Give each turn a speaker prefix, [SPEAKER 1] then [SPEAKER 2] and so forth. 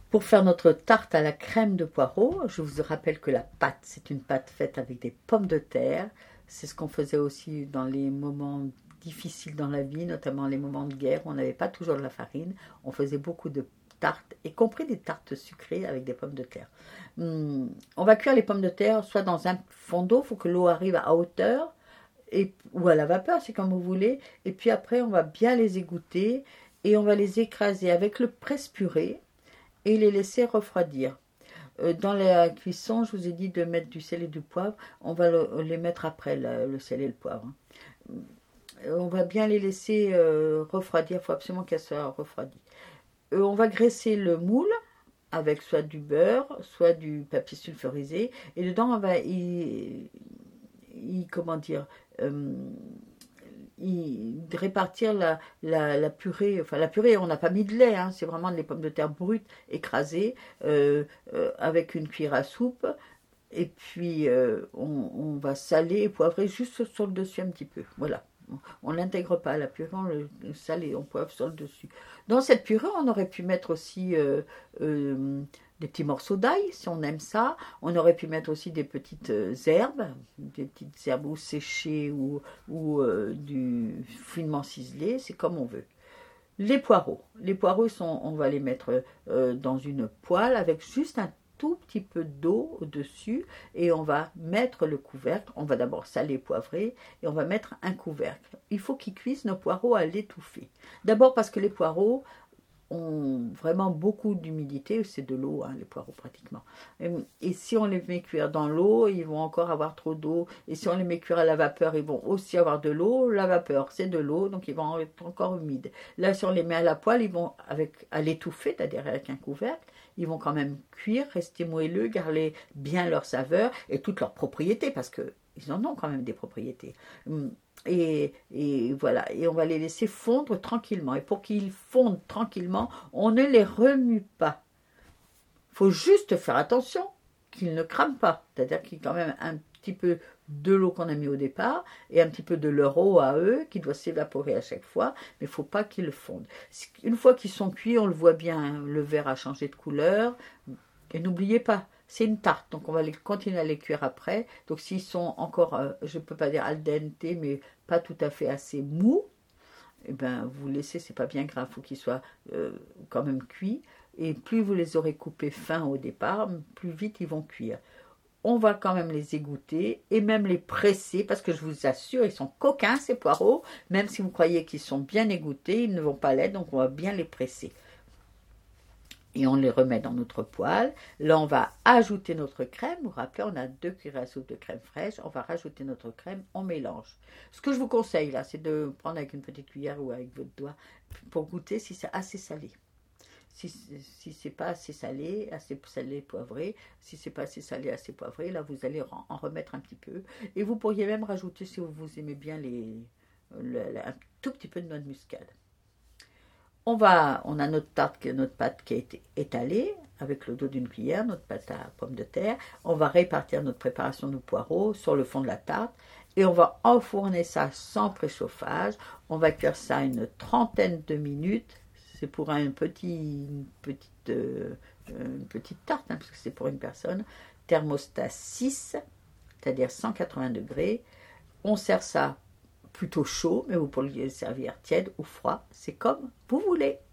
[SPEAKER 1] Pour faire notre tarte à la crème de poireaux, je vous rappelle que la pâte, c'est une pâte faite avec des pommes de terre. C'est ce qu'on faisait aussi dans les moments difficiles dans la vie, notamment les moments de guerre. On n'avait pas toujours de la farine. On faisait beaucoup de tartes, y compris des tartes sucrées avec des pommes de terre. On va cuire les pommes de terre soit dans un fond d'eau, il faut que l'eau arrive à hauteur, ou à la vapeur, c'est comme vous voulez. Et puis après, on va bien les égoutter et on va les écraser avec le presse-purée et les laisser refroidir. Dans la cuisson, je vous ai dit de mettre du sel et du poivre. On va les mettre après, le sel et le poivre. On va bien les laisser refroidir. Il faut absolument qu'elles soient refroidies. On va graisser le moule avec soit du beurre, soit du papier sulfurisé. Et dedans, on va répartir la purée. Enfin, la purée, on n'a pas mis de lait, hein, c'est vraiment des pommes de terre brutes écrasées avec une cuillère à soupe. Et puis, on va saler et poivrer juste sur le dessus un petit peu. Voilà. On ne l'intègre pas à la purée, on le sale et on poivre sur le dessus. Dans cette purée, on aurait pu mettre aussi des petits morceaux d'ail, si on aime ça. On aurait pu mettre aussi des petites herbes ou séchées ou du finement ciselé, c'est comme on veut. Les poireaux. On va les mettre dans une poêle avec juste un tout petit peu d'eau au-dessus et on va mettre le couvercle. On va d'abord saler, poivrer et on va mettre un couvercle. Il faut qu'ils cuisent nos poireaux à l'étouffer. D'abord parce que les poireaux ont vraiment beaucoup d'humidité, c'est de l'eau, hein, les poireaux pratiquement. Et si on les met cuire dans l'eau, ils vont encore avoir trop d'eau. Et si on les met cuire à la vapeur, ils vont aussi avoir de l'eau. La vapeur, c'est de l'eau, donc ils vont être encore humides. Là, si on les met à la poêle, ils vont à l'étouffer, c'est-à-dire avec un couvercle, ils vont quand même cuire, rester moelleux, garder bien leur saveur et toutes leurs propriétés, parce qu'ils en ont quand même des propriétés. Et voilà, et on va les laisser fondre tranquillement. Et pour qu'ils fondent tranquillement, on ne les remue pas. Il faut juste faire attention qu'ils ne crament pas. C'est-à-dire qu'il y a quand même un petit peu de l'eau qu'on a mis au départ et un petit peu de leur eau à eux qui doit s'évaporer à chaque fois, mais il ne faut pas qu'ils fondent. Une fois qu'ils sont cuits, on le voit bien, le verre a changé de couleur. Et n'oubliez pas, c'est une tarte, donc on va continuer à les cuire après. Donc s'ils sont encore, je ne peux pas dire al dente, mais pas tout à fait assez mous, eh ben, vous laissez, c'est pas bien grave, il faut qu'ils soient quand même cuits. Et plus vous les aurez coupés fins au départ, plus vite ils vont cuire. On va quand même les égoutter et même les presser, parce que je vous assure, ils sont coquins ces poireaux. Même si vous croyez qu'ils sont bien égouttés, ils ne vont pas l'être, donc on va bien les presser. Et on les remet dans notre poêle. Là, on va ajouter notre crème. Vous vous rappelez, on a 2 cuillères à soupe de crème fraîche. On va rajouter notre crème, on mélange. Ce que je vous conseille, là, c'est de prendre avec une petite cuillère ou avec votre doigt pour goûter si c'est assez salé. Si c'est pas assez salé, poivré, si c'est pas assez salé, assez poivré, là, vous allez en remettre un petit peu. Et vous pourriez même rajouter, si vous aimez bien, un tout petit peu de noix de muscade. On a notre pâte qui a été étalée avec le dos d'une cuillère, notre pâte à pommes de terre. On va répartir notre préparation de poireaux sur le fond de la tarte et on va enfourner ça sans préchauffage. On va cuire ça une 30aine de minutes. C'est pour une petite tarte, hein, parce que c'est pour une personne. Thermostat 6, c'est-à-dire 180 degrés. On sert ça plutôt chaud, mais vous pouvez le servir tiède ou froid, c'est comme vous voulez.